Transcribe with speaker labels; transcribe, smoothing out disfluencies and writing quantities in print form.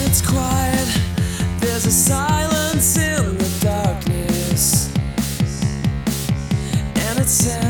Speaker 1: it's quiet, there's a silence in the darkness, and it sounds